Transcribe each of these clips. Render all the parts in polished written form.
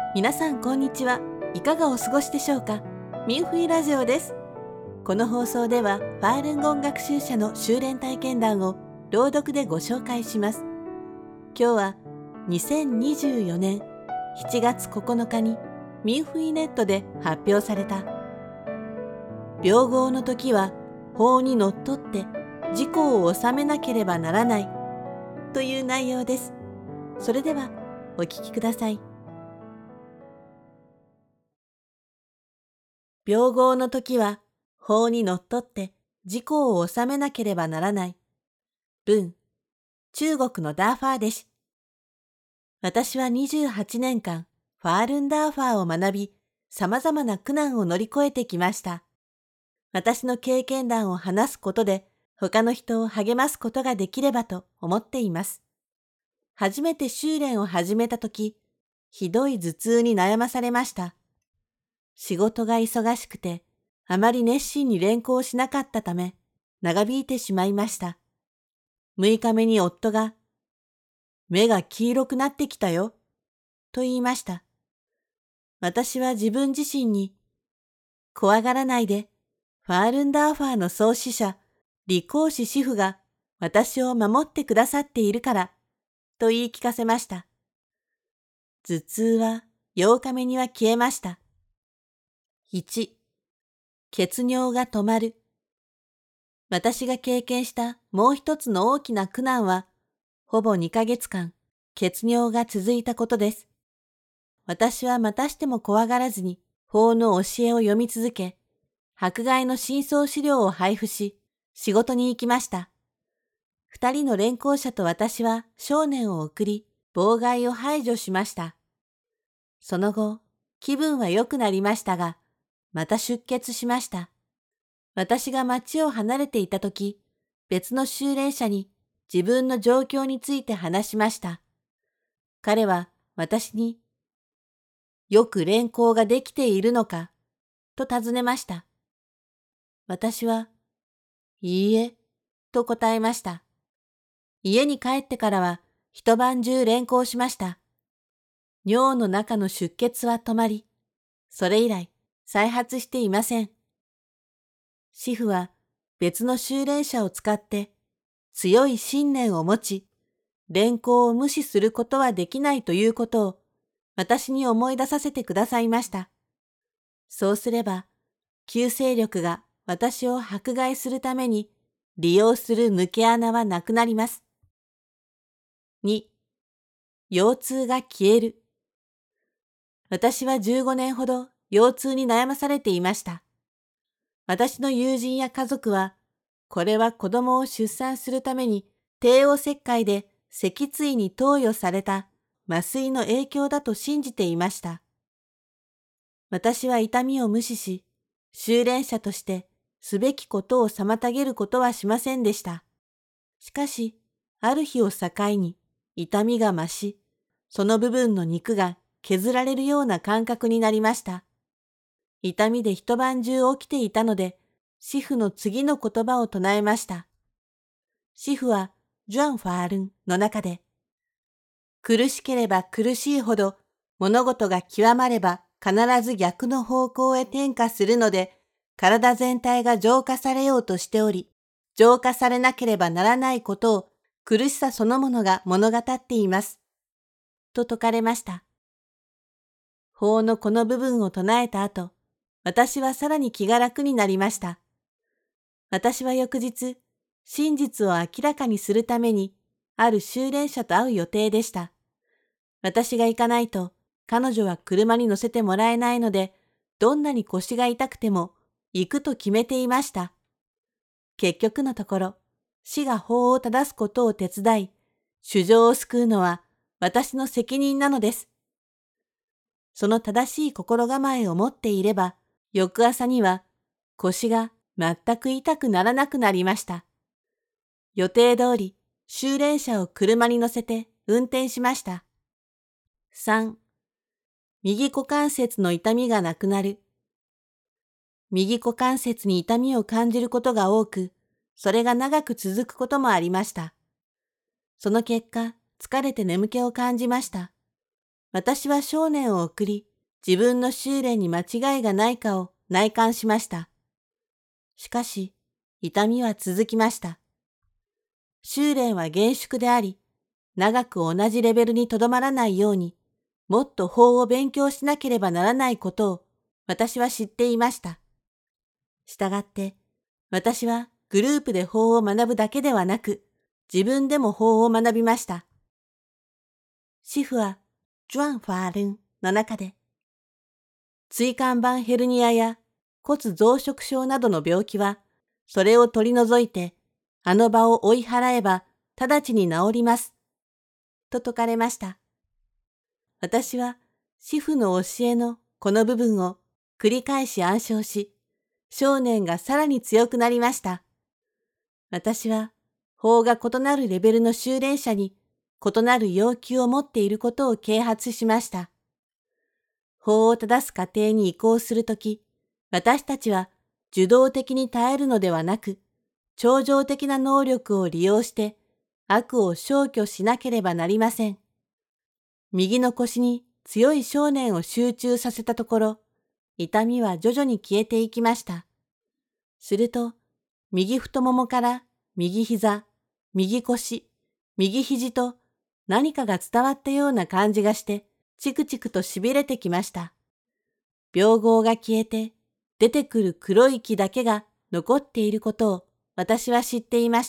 皆さんこんにちは。いかがお過ごしでしょうか。ミンフイラジオです。この放送ではファールンゴン学習者の修練体験談を朗読でご紹介します。今日は2024年7月9日にミンフイネットで発表された病号の時は法にのっとって自己を治めなければならないという内容です。それではお聞きください。病号の時は法にのっとって自己を治めなければならない。文、中国のダーファー弟子。私は28年間ファールンダーファーを学び、様々な苦難を乗り越えてきました。私の経験談を話すことで他の人を励ますことができればと思っています。初めて修練を始めたとき、ひどい頭痛に悩まされました。仕事が忙しくて、あまり熱心に練習しなかったため、長引いてしまいました。6日目に夫が、目が黄色くなってきたよ、と言いました。私は自分自身に、怖がらないで、ファールンダーファーの創始者、李光師師傅が私を守ってくださっているから、と言い聞かせました。頭痛は8日目には消えました。1、血尿が止まる。私が経験したもう一つの大きな苦難は、ほぼ2ヶ月間、血尿が続いたことです。私はまたしても怖がらずに、法の教えを読み続け、迫害の真相資料を配布し、仕事に行きました。2人の連行者と私は少年を送り、妨害を排除しました。その後、気分は良くなりましたが、また出血しました。私が町を離れていたとき、別の修練者に自分の状況について話しました。彼は私に、よく練習ができているのか、と尋ねました。私は、いいえ、と答えました。家に帰ってからは一晩中練習しました。尿の中の出血は止まり、それ以来再発していません。師傅は別の修練者を使って強い信念を持ち、練習を無視することはできないということを私に思い出させてくださいました。そうすれば、旧勢力が私を迫害するために利用する抜け穴はなくなります。2、腰痛が消える。私は15年ほど腰痛に悩まされていました。私の友人や家族は、これは子供を出産するために帝王切開で脊椎に投与された麻酔の影響だと信じていました。私は痛みを無視し、修練者としてすべきことを妨げることはしませんでした。しかし、ある日を境に痛みが増し、その部分の肉が削られるような感覚になりました。痛みで一晩中起きていたので、師傅の次の言葉を唱えました。師傅は、ジュアン・ファールンの中で、苦しければ苦しいほど、物事が極まれば必ず逆の方向へ転化するので、体全体が浄化されようとしており、浄化されなければならないことを苦しさそのものが物語っています。と説かれました。法のこの部分を唱えた後、私はさらに気が楽になりました。私は翌日、真実を明らかにするために、ある修練者と会う予定でした。私が行かないと、彼女は車に乗せてもらえないので、どんなに腰が痛くても、行くと決めていました。結局のところ、死が法を正すことを手伝い、衆生を救うのは私の責任なのです。その正しい心構えを持っていれば、翌朝には腰が全く痛くならなくなりました。予定通り、修練者を車に乗せて運転しました。3、右股関節の痛みがなくなる。右股関節に痛みを感じることが多く、それが長く続くこともありました。その結果、疲れて眠気を感じました。 私は少年を送り、自分の修練に間違いがないかを内観しました。しかし、痛みは続きました。修練は厳粛であり、長く同じレベルにとどまらないように、もっと法を勉強しなければならないことを私は知っていました。したがって、私はグループで法を学ぶだけではなく、自分でも法を学びました。シフは、ジュアン・ファールンの中で、椎間板ヘルニアや骨増殖症などの病気は、それを取り除いて、あの場を追い払えば直ちに治ります。と説かれました。私は、シフの教えのこの部分を繰り返し暗唱し、少年がさらに強くなりました。私は、法が異なるレベルの修練者に異なる要求を持っていることを啓発しました。法を正す過程に移行するとき、私たちは受動的に耐えるのではなく、超常的な能力を利用して悪を消去しなければなりません。右の腰に強い少年を集中させたところ、痛みは徐々に消えていきました。すると、右太ももから右膝、右腰、右肘と何かが伝わったような感じがして、チクチクと痺れてきました。病号が消えて、出てくる黒い木だけが残っていることを私は知っていました。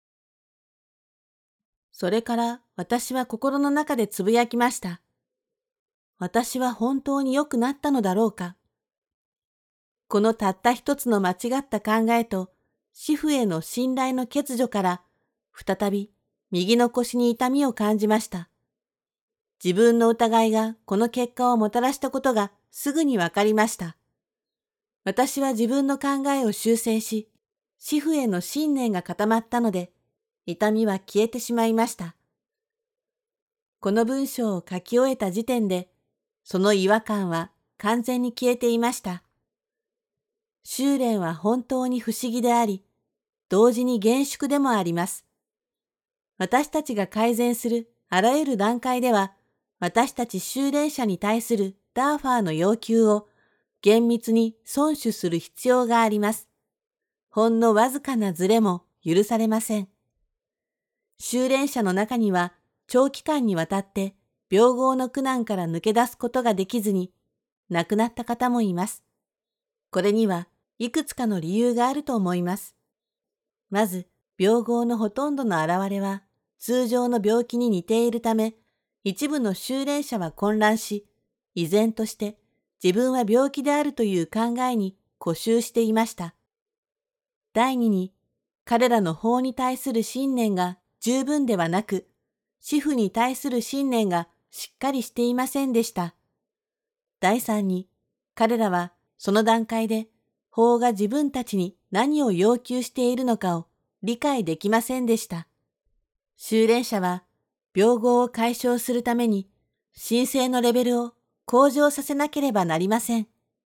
それから私は心の中でつぶやきました。私は本当に良くなったのだろうか。このたった一つの間違った考えと、主婦への信頼の欠如から、再び右の腰に痛みを感じました。自分の疑いがこの結果をもたらしたことがすぐにわかりました。私は自分の考えを修正し、主婦への信念が固まったので、痛みは消えてしまいました。この文章を書き終えた時点で、その違和感は完全に消えていました。修練は本当に不思議であり、同時に厳粛でもあります。私たちが改善するあらゆる段階では、私たち修練者に対するダーファーの要求を厳密に遵守する必要があります。ほんのわずかなズレも許されません。修練者の中には長期間にわたって病号の苦難から抜け出すことができずに亡くなった方もいます。これにはいくつかの理由があると思います。まず、病号のほとんどの現れは通常の病気に似ているため、一部の修練者は混乱し、依然として自分は病気であるという考えに固執していました。第二に、彼らの法に対する信念が十分ではなく、主婦に対する信念がしっかりしていませんでした。第三に、彼らはその段階で法が自分たちに何を要求しているのかを理解できませんでした。修練者は病号を解消するために神聖のレベルを向上させなければなりません。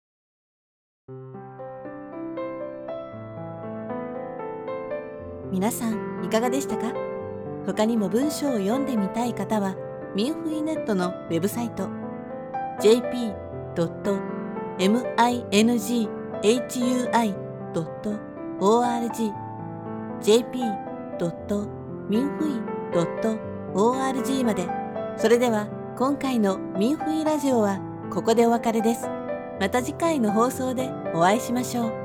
皆さんいかがでしたか？他にも文章を読んでみたい方は、ミンフイネットのウェブサイト jp.minghui.org jp.minfui.org まで。それでは今回のミンフイラジオはここでお別れです。また次回の放送でお会いしましょう。